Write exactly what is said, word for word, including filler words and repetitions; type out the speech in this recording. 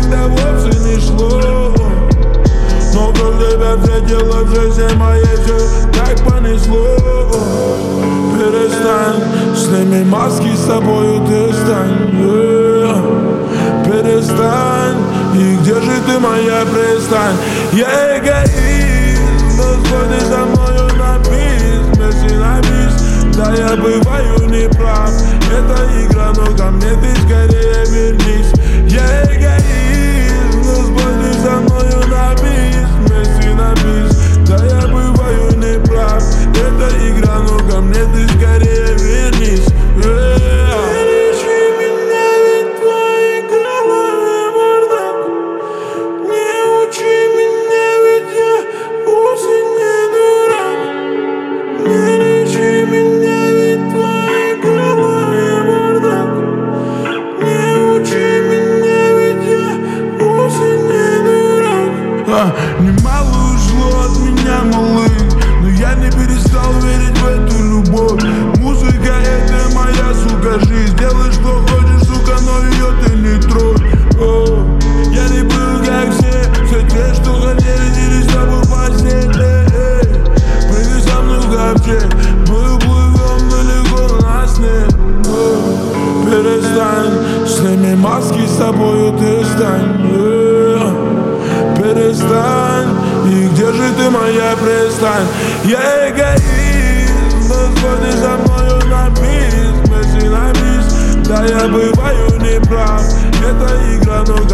когда вовсе не шло. Но вдруг тебя встретила в жизни моей, все так понесло. Перестань, сними маски, с тобою ты стань, yeah. Перестань, и где же ты, моя пристань? Я эгоист, но сходи за мною на бис, мерси на бис. Да, я бываю неправ, это игра, но ко мне ты скорее вернись. Я эгоист, но сходи за мною на бис, мерси на бис. Да, я бываю неправ, это игра, но ко мне ты скорее вернись, yeah. Немало ушло от меня, малыш, но я не перестал верить в эту любовь. Музыка — это моя, сука, жизнь. Делай, что хочешь, сука, но ее ты не трогай. О, я не был как все, все те, что хотели, делись с тобой в постель. Эй, эй, прыгай со мной в ковчег, мы уплывем далеко на сне. О, перестань, сними маски, с тобою ты стань, yeah. Перестань, и где же ты, моя пристань? Я эгоист, но сходи за мною на бис, мерси на бис. Да, я бываю неправ, это игра, но